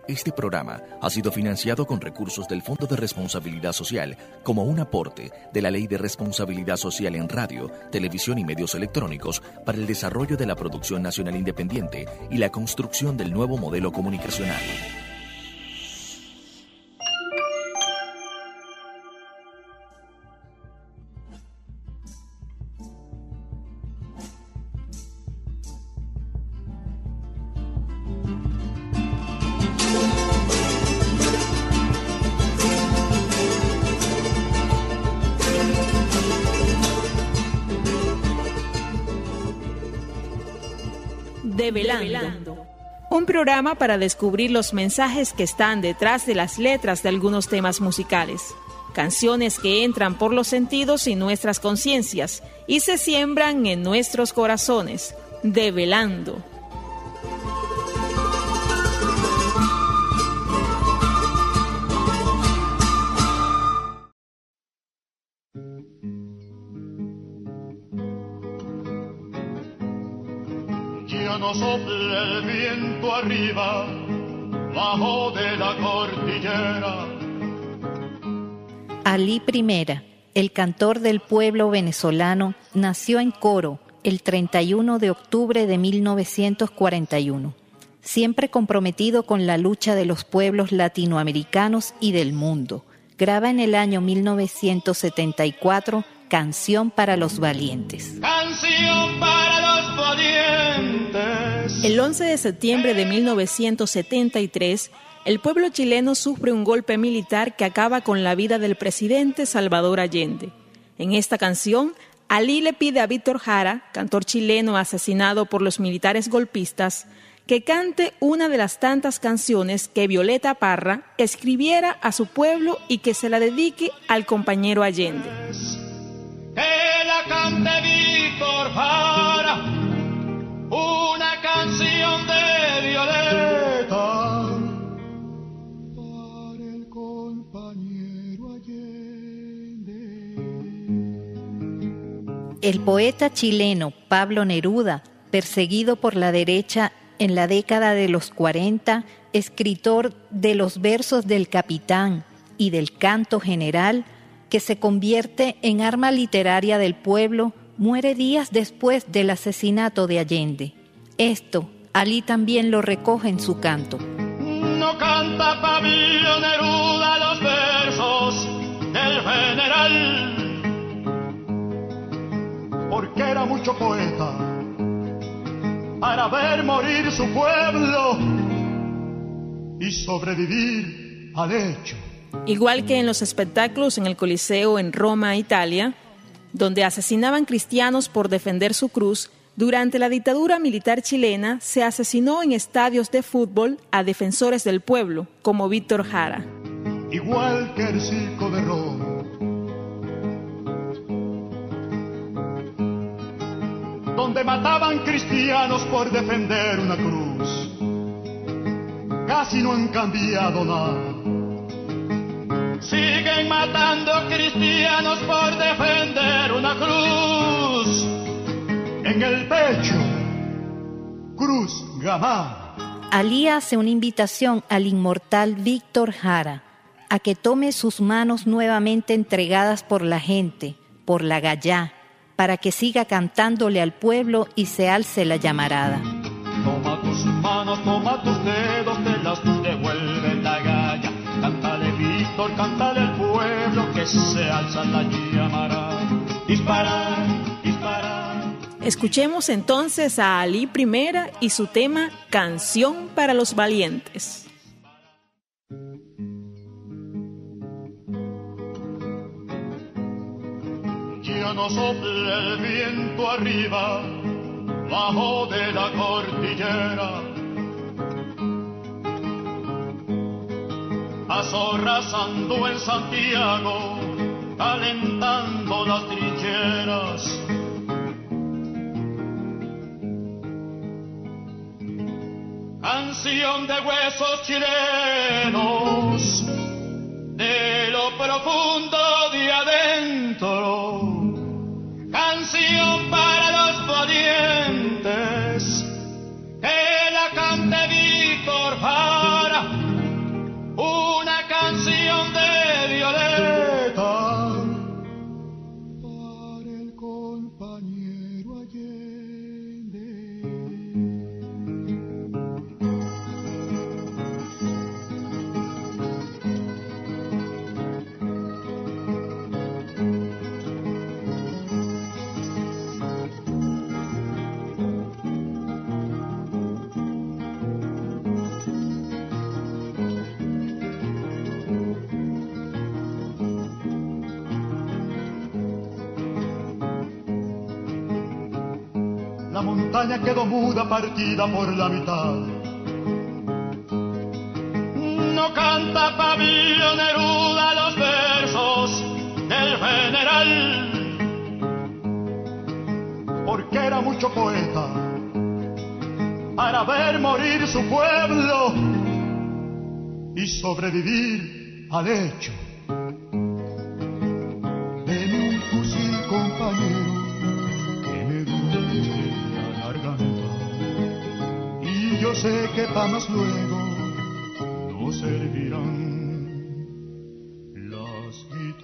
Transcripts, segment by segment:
Este programa ha sido financiado con recursos del Fondo de Responsabilidad Social como un aporte de la Ley de Responsabilidad Social en Radio, Televisión y Medios Electrónicos para el desarrollo de la producción nacional independiente y la construcción del nuevo modelo comunicacional. Develando. Un programa para descubrir los mensajes que están detrás de las letras de algunos temas musicales. Canciones que entran por los sentidos y nuestras conciencias y se siembran en nuestros corazones. Develando. Ya no sopla el viento arriba, bajo de la cordillera. Alí Primera, el cantor del pueblo venezolano, nació en Coro el 31 de octubre de 1941. Siempre comprometido con la lucha de los pueblos latinoamericanos y del mundo, graba en el año 1974 Canción para los Valientes. Canción para los valientes. El 11 de septiembre de 1973, el pueblo chileno sufre un golpe militar que acaba con la vida del presidente Salvador Allende. En esta canción, Alí le pide a Víctor Jara, cantor chileno asesinado por los militares golpistas, que cante una de las tantas canciones que Violeta Parra escribiera a su pueblo y que se la dedique al compañero Allende. Que la cante Víctor Jara, una canción de Violeta para el compañero Allende. El poeta chileno Pablo Neruda, perseguido por la derecha en la década de los 40, escritor de los versos del Capitán y del canto general, que se convierte en arma literaria del pueblo, muere días después del asesinato de Allende. Esto, Alí también lo recoge en su canto. No canta Pablo Neruda los versos del general, porque era mucho poeta para ver morir su pueblo y sobrevivir al hecho. Igual que en los espectáculos en el Coliseo en Roma, Italia, donde asesinaban cristianos por defender su cruz, durante la dictadura militar chilena se asesinó en estadios de fútbol a defensores del pueblo, como Víctor Jara. Igual que el circo de Roma, donde mataban cristianos por defender una cruz, casi no han cambiado nada. Siguen matando cristianos por defender una cruz. En el pecho, Cruz Gamada. Alí hace una invitación al inmortal Víctor Jara a que tome sus manos nuevamente entregadas por la gente, por la gallá, para que siga cantándole al pueblo y se alce la llamarada. Toma tus manos, toma tus dedos, te las devuelve la galla. Cántale Víctor, cántale al pueblo que se alza la llamarada. Disparar, disparar. Escuchemos entonces a Alí Primera y su tema Canción para los Valientes. Ya no sopla el viento arriba, bajo de la cordillera. Azorrazando en Santiago, calentando las trincheras. Canción de huesos chilenos, de lo profundo de adentro. Canción para los valientes, que la cante Víctor Jara, montaña quedó muda, partida por la mitad. No canta Pablo Neruda los versos del general, porque era mucho poeta para ver morir su pueblo y sobrevivir al hecho. Deme un fusil, compañero, que me duele la garganta, y yo sé que pa' más luego no servirán las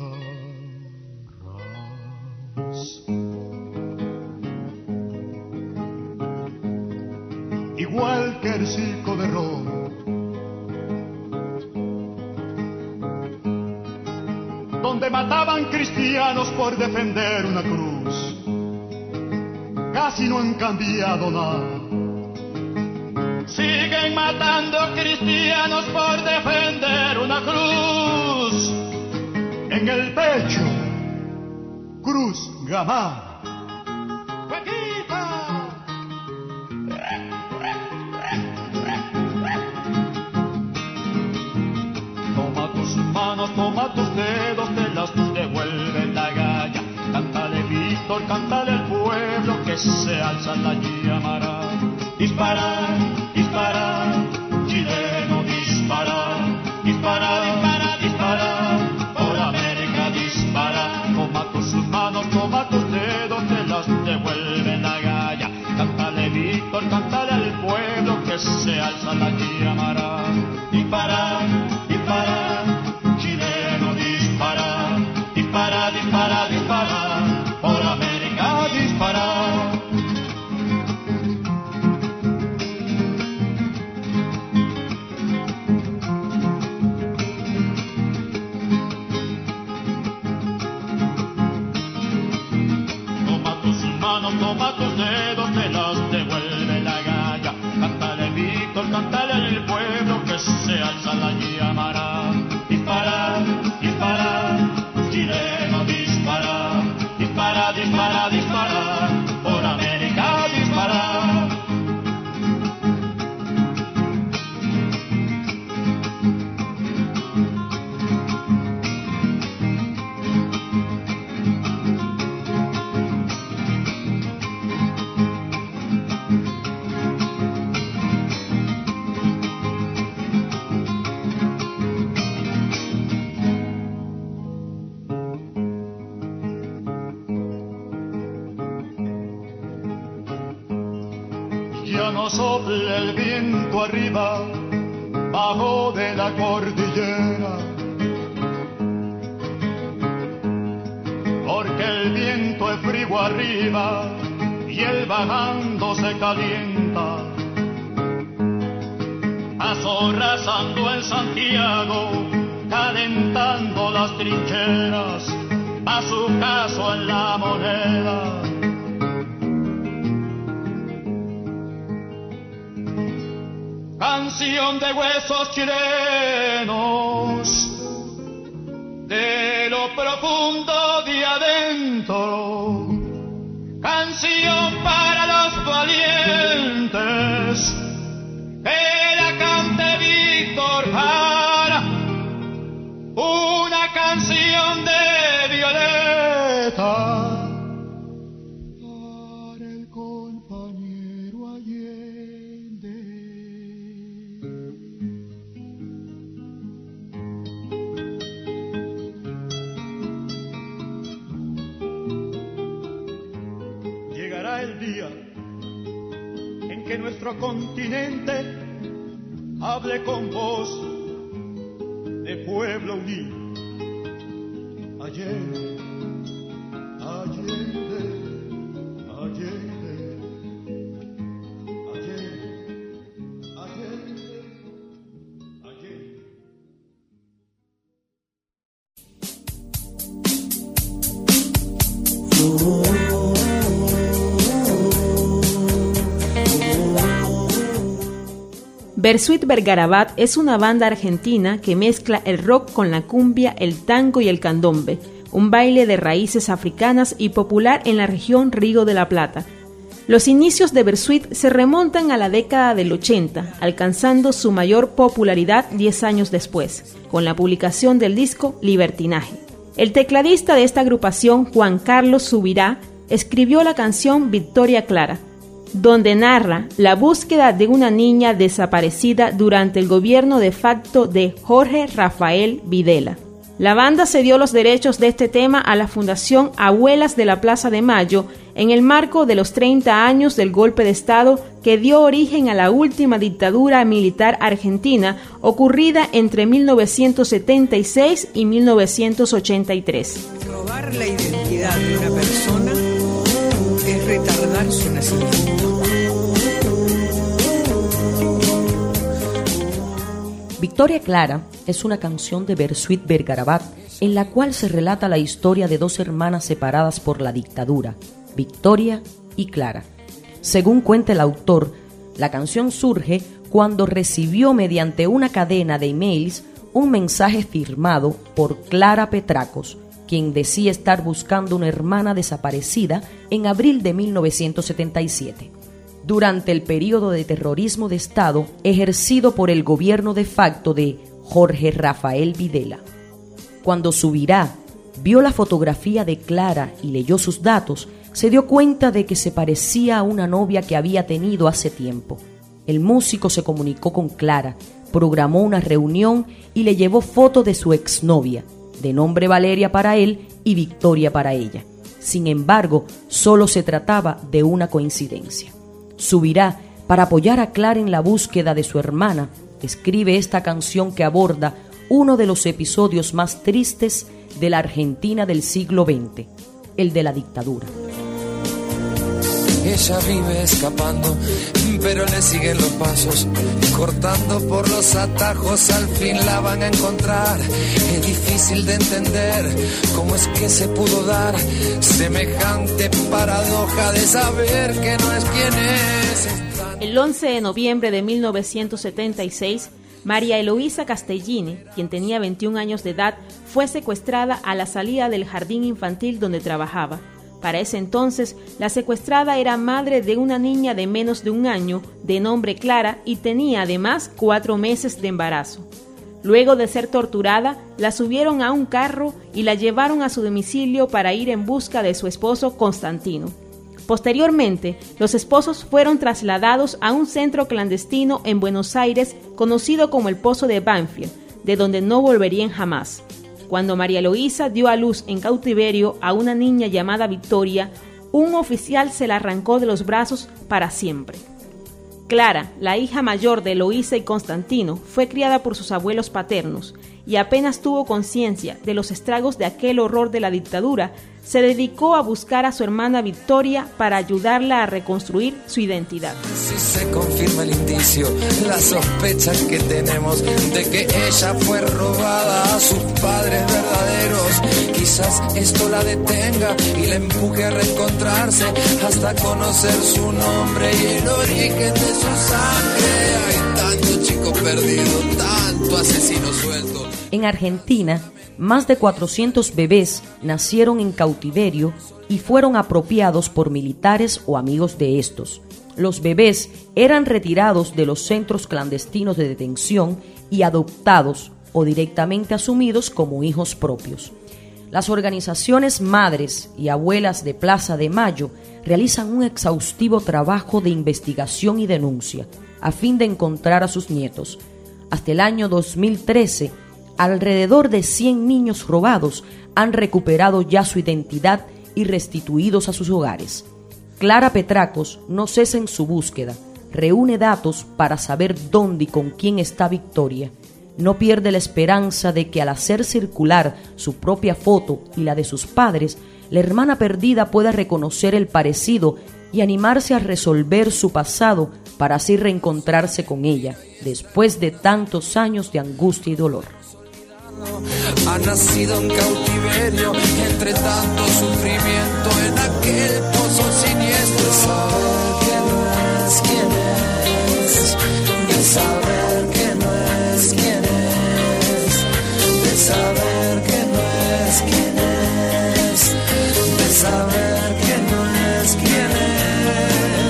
guitarras. Igual que el circo de Roma, donde mataban cristianos por defender una cruz, casi no han cambiado nada. Siguen matando cristianos por defender una cruz. En el pecho, Cruz Gamarra. Toma tus manos, toma tus dedos, te las devuelve la galla. Cántale, Víctor, cántale al pueblo que se alza la llamará. Disparar, disparar, chileno, disparar, disparar, disparar, disparar, por América disparar. Toma tus manos, toma tus dedos, te las devuelve la galla. Cántale, Víctor, cántale al pueblo que se alza la llamará. Disparar, disparar, chileno, disparar, disparar, disparar, disparar, por América disparar. Toma tus dedos, te las devuelve la galla. Cántale, Víctor, cántale al pueblo que se alza la llamará. Disparar, disparar, chileno, disparar, disparar, disparar, disparar, por América disparar. Ya no sopla el viento arriba, bajo de la cordillera, porque el viento es frío arriba y el bajando se calienta. Azorrazando en Santiago, calentando las trincheras, a su caso en la Moneda. Canción de huesos chilenos, de lo profundo de adentro. Canción para los valientes, que la cante Víctor Jara. Una canción de Violeta para el compañero Allende. Llegará el día en que nuestro continente hable con voz de pueblo unido. Allende, Allende, Allende, Allende, Allende, Allende. Bersuit Vergarabat es una banda argentina que mezcla el rock con la cumbia, el tango y el candombe, un baile de raíces africanas y popular en la región Río de la Plata. Los inicios de Bersuit se remontan a la década del 80, alcanzando su mayor popularidad 10 años después, con la publicación del disco Libertinaje. El tecladista de esta agrupación, Juan Carlos Subirá, escribió la canción Victoria Clara, donde narra la búsqueda de una niña desaparecida durante el gobierno de facto de Jorge Rafael Videla. La banda cedió los derechos de este tema a la Fundación Abuelas de la Plaza de Mayo en el marco de los 30 años del golpe de Estado que dio origen a la última dictadura militar argentina ocurrida entre 1976 y 1983. Robar la identidad de una persona es retardar su nacimiento. Victoria Clara es una canción de Bersuit Vergarabat en la cual se relata la historia de dos hermanas separadas por la dictadura, Victoria y Clara. Según cuenta el autor, la canción surge cuando recibió mediante una cadena de emails un mensaje firmado por Clara Petracos, quien decía estar buscando una hermana desaparecida en abril de 1977. Durante el período de terrorismo de Estado ejercido por el gobierno de facto de Jorge Rafael Videla. Cuando Subirá vio la fotografía de Clara y leyó sus datos, se dio cuenta de que se parecía a una novia que había tenido hace tiempo. El músico se comunicó con Clara, programó una reunión y le llevó fotos de su exnovia, de nombre Valeria para él y Victoria para ella. Sin embargo, solo se trataba de una coincidencia. Subirá, para apoyar a Clara en la búsqueda de su hermana, escribe esta canción que aborda uno de los episodios más tristes de la Argentina del siglo XX, el de la dictadura. Ella vive escapando, pero le siguen los pasos, cortando por los atajos, al fin la van a encontrar. Es difícil de entender cómo es que se pudo dar semejante paradoja de saber que no es quien es. El 11 de noviembre de 1976, María Eloísa Castellini, quien tenía 21 años de edad, fue secuestrada a la salida del jardín infantil donde trabajaba. Para ese entonces, la secuestrada era madre de una niña de menos de un año, de nombre Clara, y tenía además 4 meses de embarazo. Luego de ser torturada, la subieron a un carro y la llevaron a su domicilio para ir en busca de su esposo Constantino. Posteriormente, los esposos fueron trasladados a un centro clandestino en Buenos Aires conocido como el Pozo de Banfield, de donde no volverían jamás. Cuando María Eloísa dio a luz en cautiverio a una niña llamada Victoria, un oficial se la arrancó de los brazos para siempre. Clara, la hija mayor de Eloísa y Constantino, fue criada por sus abuelos paternos y apenas tuvo conciencia de los estragos de aquel horror de la dictadura, se dedicó a buscar a su hermana Victoria para ayudarla a reconstruir su identidad. Si se confirma el indicio, la sospecha que tenemos de que ella fue robada a sus padres verdaderos, quizás esto la detenga y la empuje a reencontrarse hasta conocer su nombre y el origen de su sangre. Hay tanto chico perdido, tanto asesino suelto. En Argentina, más de 400 bebés nacieron en cautiverio y fueron apropiados por militares o amigos de estos. Los bebés eran retirados de los centros clandestinos de detención y adoptados o directamente asumidos como hijos propios. Las organizaciones Madres y Abuelas de Plaza de Mayo realizan un exhaustivo trabajo de investigación y denuncia a fin de encontrar a sus nietos. Hasta el año 2013, alrededor de 100 niños robados han recuperado ya su identidad y restituidos a sus hogares. Clara Petracos no cesa en su búsqueda, reúne datos para saber dónde y con quién está Victoria. No pierde la esperanza de que al hacer circular su propia foto y la de sus padres, la hermana perdida pueda reconocer el parecido y animarse a resolver su pasado para así reencontrarse con ella, después de tantos años de angustia y dolor. Ha nacido en cautiverio entre tanto sufrimiento en aquel pozo siniestro. De saber que no es quien es, de saber que no es quien es, de saber que no es quien es, de saber que no es quien es.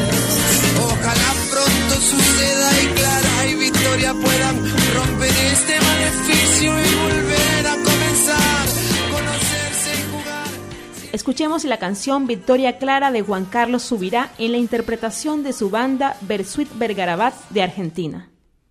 escuchemos la canción Victoria Clara de Juan Carlos Subirá en la interpretación de su banda Versuit Vergarabat de Argentina.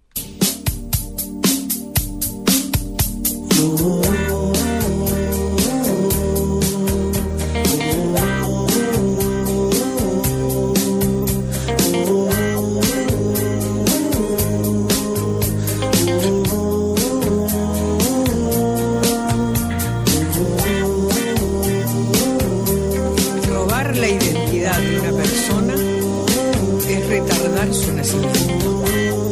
Su nacimiento.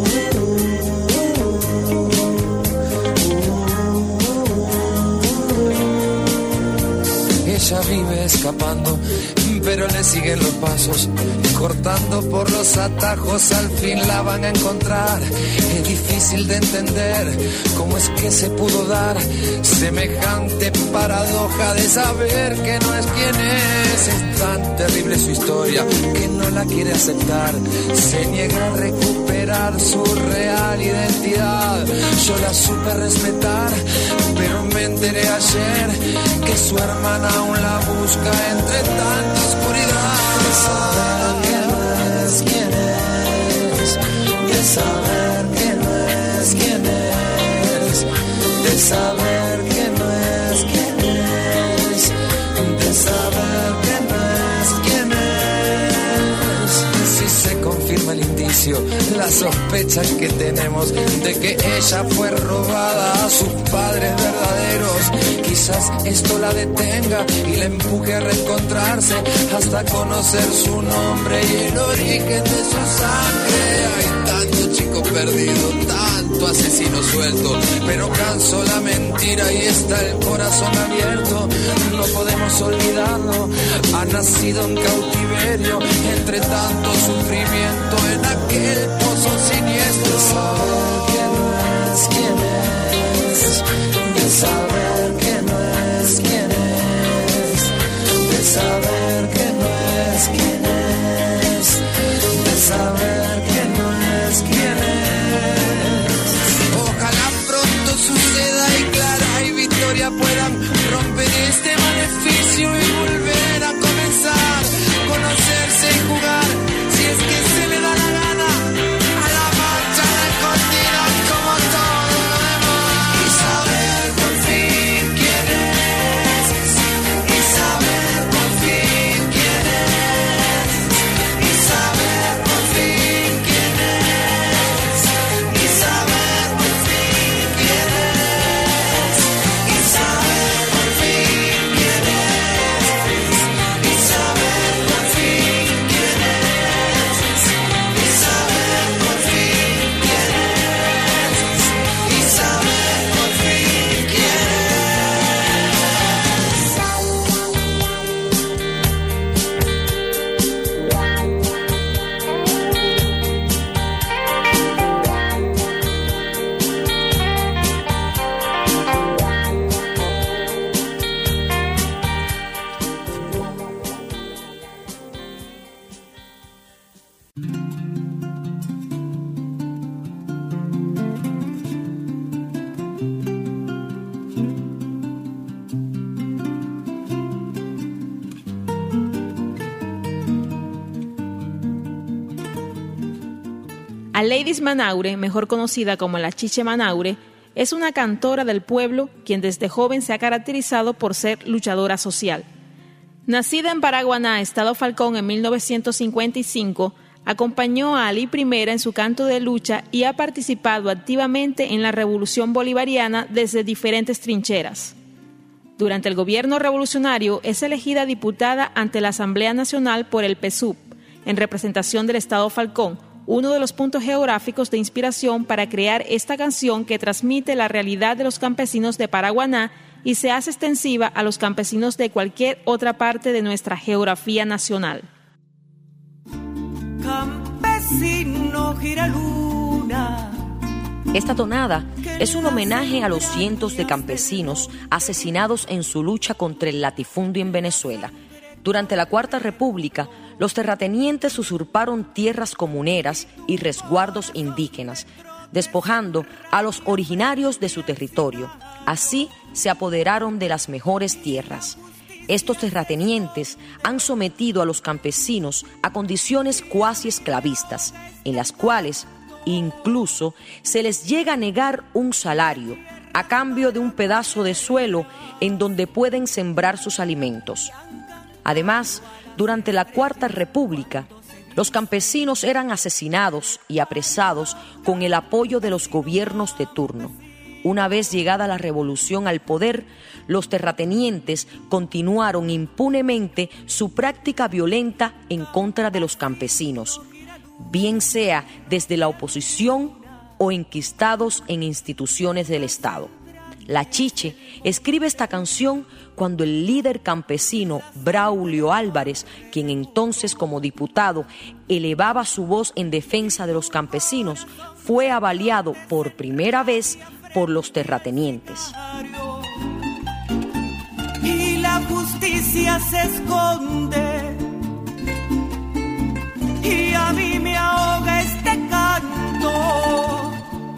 Ella vive escapando, pero le siguen los pasos, cortando por los atajos, al fin la van a encontrar. Es difícil de entender cómo es que se pudo dar semejante paradoja de saber que no es quien es. Es tan terrible su historia que no la quiere aceptar, se niega a recuperar su real identidad. Yo la supe respetar, pero me enteré ayer que su hermana aún la busca entre tanta oscuridad. De saber que no es quien es, de saber que no es quien es, de saber que no es quien es, de saber que no es quien es. Si se confirma el indicio, la sospecha que tenemos de que ella fue robada a sus padres verdaderos, quizás esto la detenga y la empuje a reencontrarse hasta conocer su nombre y el origen de su sangre. Hay tanto chico perdido, tanto asesino suelto, pero canso la mentira y está el corazón abierto. No podemos olvidarlo, ha nacido en cautiverio entre tanto sufrimiento en aquel pozo siniestro. De saber que no es quien es, de saber que no es quien es, de saber que no es quien es, de saber que no es quien es. Ojalá pronto suceda y Clara y Victoria puedan romper este maleficio y volver a comenzar, conocerse y jugar, si es que se le da la gana, a la marcha escondida como todo lo demás. Y saber por fin quién es, y saber por fin quién es, y saber por fin quién es, y saber por fin quién es, y saber por fin quién es, y saber por fin quién es, y saber por fin quién es, y saber por fin quién Aledis Manaure, mejor conocida como la Chiche Manaure, es una cantora del pueblo quien desde joven se ha caracterizado por ser luchadora social. Nacida en Paraguaná, Estado Falcón, en 1955, acompañó a Alí I en su canto de lucha y ha participado activamente en la Revolución Bolivariana desde diferentes trincheras. Durante el gobierno revolucionario es elegida diputada ante la Asamblea Nacional por el PSUV, en representación del Estado Falcón, uno de los puntos geográficos de inspiración para crear esta canción que transmite la realidad de los campesinos de Paraguaná y se hace extensiva a los campesinos de cualquier otra parte de nuestra geografía nacional. Campesino giraluna. Esta tonada es un homenaje a los cientos de campesinos asesinados en su lucha contra el latifundio en Venezuela. Durante la Cuarta República, los terratenientes usurparon tierras comuneras y resguardos indígenas, despojando a los originarios de su territorio. Así se apoderaron de las mejores tierras. Estos terratenientes han sometido a los campesinos a condiciones cuasi esclavistas, en las cuales incluso se les llega a negar un salario a cambio de un pedazo de suelo en donde pueden sembrar sus alimentos. Además, durante la Cuarta República, los campesinos eran asesinados y apresados con el apoyo de los gobiernos de turno. Una vez llegada la revolución al poder, los terratenientes continuaron impunemente su práctica violenta en contra de los campesinos, bien sea desde la oposición o enquistados en instituciones del Estado. La Chiche escribe esta canción cuando el líder campesino Braulio Álvarez, quien entonces como diputado elevaba su voz en defensa de los campesinos, fue avaliado por primera vez por los terratenientes. Y la justicia se esconde, y a mí me ahoga este canto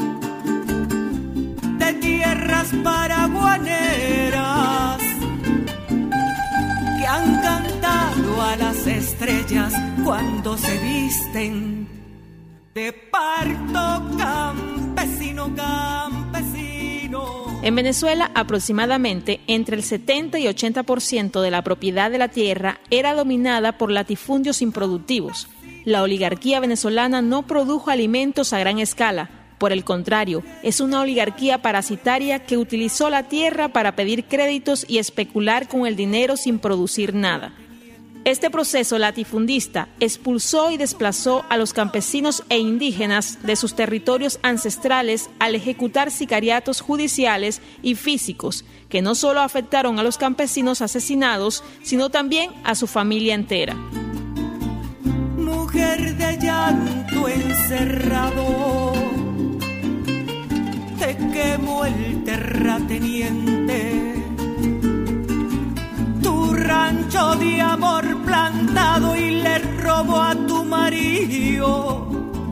de tierras paraguaneras que han cantado a las estrellas cuando se visten de parto campesino, campesino. En Venezuela, aproximadamente entre el 70 y 80% de la propiedad de la tierra era dominada por latifundios improductivos. La oligarquía venezolana no produjo alimentos a gran escala. Por el contrario, es una oligarquía parasitaria que utilizó la tierra para pedir créditos y especular con el dinero sin producir nada. Este proceso latifundista expulsó y desplazó a los campesinos e indígenas de sus territorios ancestrales al ejecutar sicariatos judiciales y físicos que no solo afectaron a los campesinos asesinados, sino también a su familia entera. Mujer de llanto encerrado, te quemó el terrateniente. Tu rancho de amor plantado y le robó a tu marido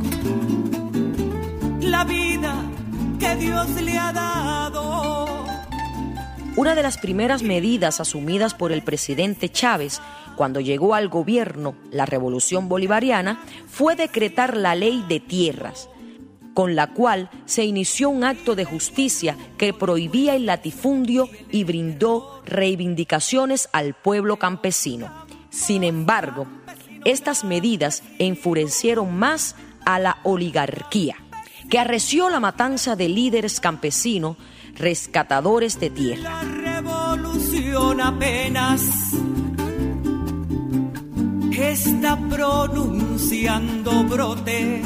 la vida que Dios le ha dado. Una de las primeras medidas asumidas por el presidente Chávez cuando llegó al gobierno, la Revolución Bolivariana, fue decretar la Ley de Tierras, con la cual se inició un acto de justicia que prohibía el latifundio y brindó reivindicaciones al pueblo campesino. Sin embargo, estas medidas enfurecieron más a la oligarquía, que arreció la matanza de líderes campesinos, rescatadores de tierra. La revolución apenas está pronunciando brotes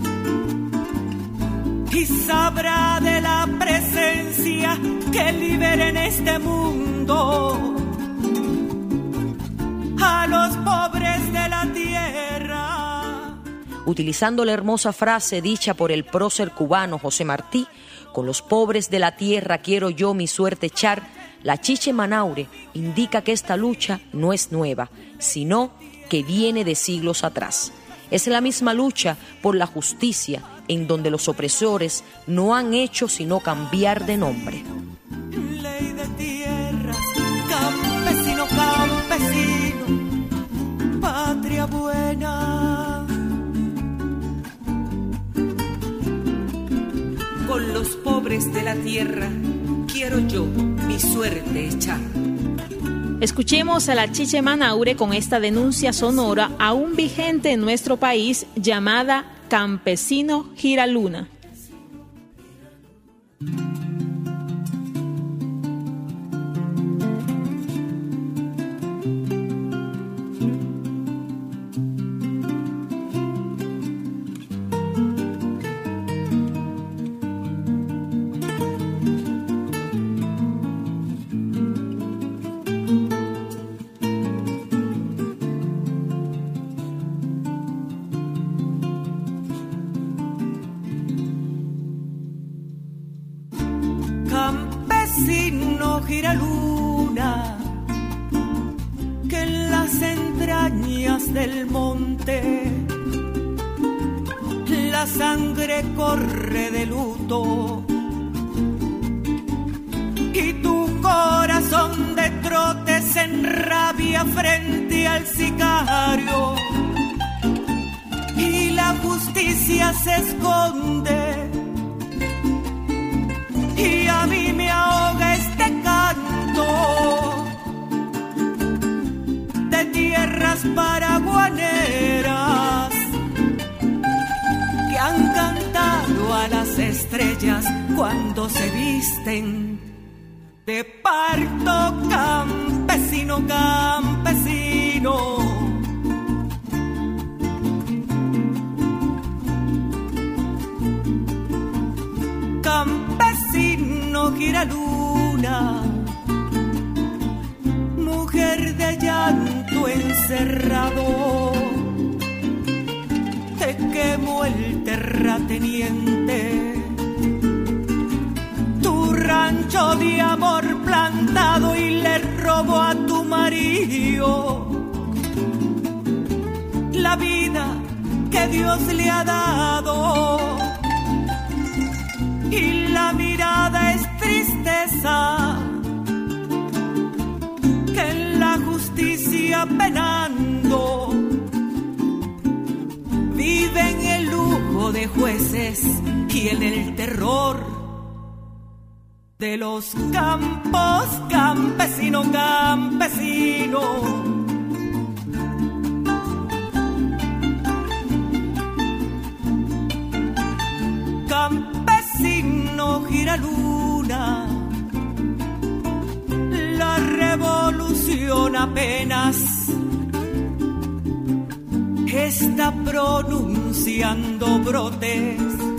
y sabrá de la presencia que libera en este mundo a los pobres de la tierra. Utilizando la hermosa frase dicha por el prócer cubano José Martí, con los pobres de la tierra quiero yo mi suerte echar, la Chiche Manaure indica que esta lucha no es nueva, sino que viene de siglos atrás. Es la misma lucha por la justicia en donde los opresores no han hecho sino cambiar de nombre. Ley de tierras, campesino, campesino, patria buena. Con los pobres de la tierra quiero yo mi suerte echar. Escuchemos a la Chiche Manaure con esta denuncia sonora aún vigente en nuestro país llamada Campesino Giraluna. Campesino Giraluna, que en las entrañas del monte la sangre corre de luto y tu corazón de trote se enrabia frente al sicario y la justicia se esconde, y a mí me ahoga este canto de tierras paraguaneras que han cantado a las estrellas cuando se visten de parto. Campesino, campesino, campesino giraluna, mujer de llanto encerrado, te quemó el terrateniente, tu rancho de amor plantado, y le robó a tu marido la vida que Dios le ha dado, y la mirada es tristeza, que en la justicia penando vive en el lujo de jueces y en el terror de los campos. Campesino, campesino, campesino giraluna, la revolución apenas está pronunciando brotes,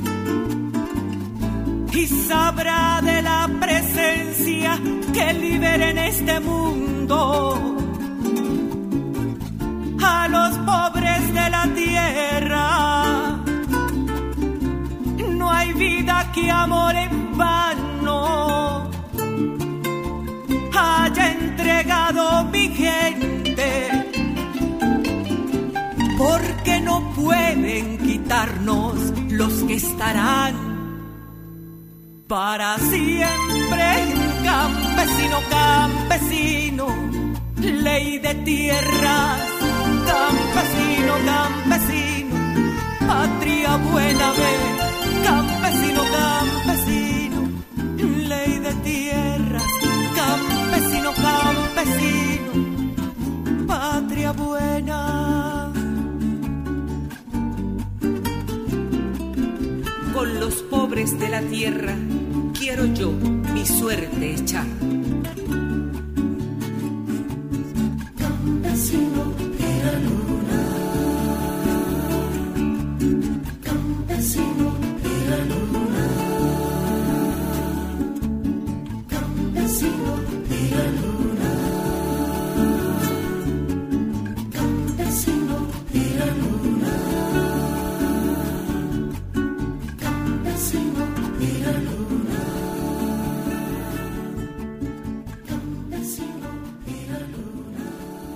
y sabrá de la presencia que libera en este mundo a los pobres de la tierra. No hay vida que amor en vano haya entregado mi gente, porque no pueden quitarnos los que estarán para siempre. Campesino, campesino, ley de tierras. Campesino, campesino, patria buena ve. Campesino, campesino, ley de tierras. Campesino, campesino, patria buena. Con los pobres de la tierra quiero yo mi suerte echar. Campesino de la luna, campesino de la luna, campesino de la luna, campesino de la luna. Campesino de la luna, campesino de la luna.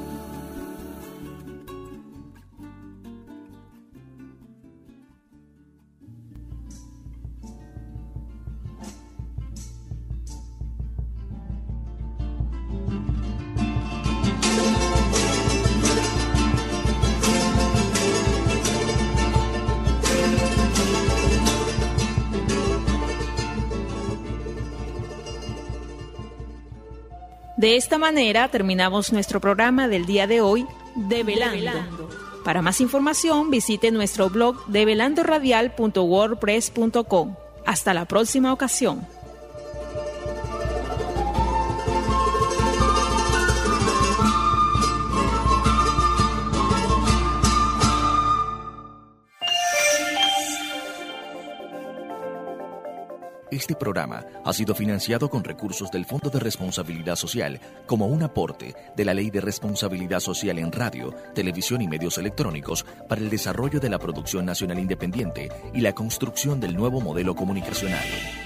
De esta manera terminamos nuestro programa del día de hoy, Develando. Para más información visite nuestro blog develandoradial.wordpress.com. Hasta la próxima ocasión. Este programa ha sido financiado con recursos del Fondo de Responsabilidad Social como un aporte de la Ley de Responsabilidad Social en Radio, Televisión y Medios Electrónicos para el desarrollo de la producción nacional independiente y la construcción del nuevo modelo comunicacional.